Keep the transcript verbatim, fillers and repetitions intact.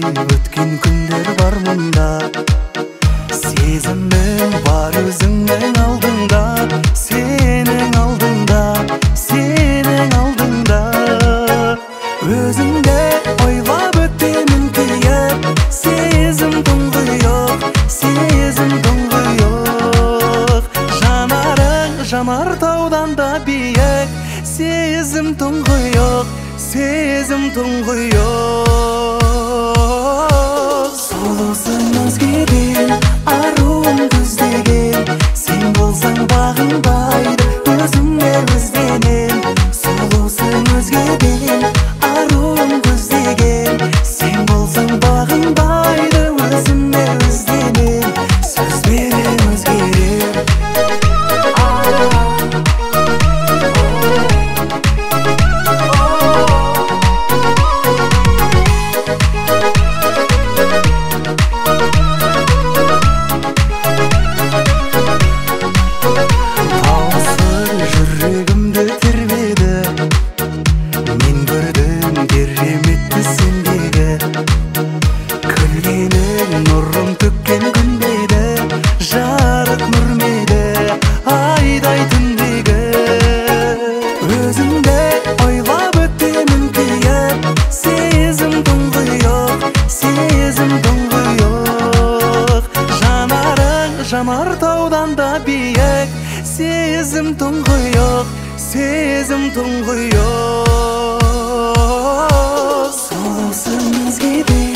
өткен күндер бар мұнда. Сезімім бар өзіңнің алдыңда, сенің алдыңда, сенің алдыңда. Өзіңде ойлап өтемін күйіп, сезім тұңғиық, сезім тұңғиық. Жанарың жанартаудан да биік, сезім тұңғиық, сезім тұңғиық. Сұлусың өзгеден, аруым көздеген, сен болсаң бағынбайды өзіңе өзденем. Сұлусың өзгеден, аруым көздеген, сен болсаң бағынбайды өзіңе өзденем. Сөз берем өзгерем. Жүрегімді тербеді, мен көрдім кереметті сендегі. Күлгенің нұрын төккен күндейді, жарық нұрмейді айдай түндегі. Өзіңде ойлап өтемін күйіп, сезім тұңғиық, сезім тұңғиық. Жанарың жанартаудан да биік, сезім тұңғиық, сезім тұңғиық. Сұлусың өзгеден,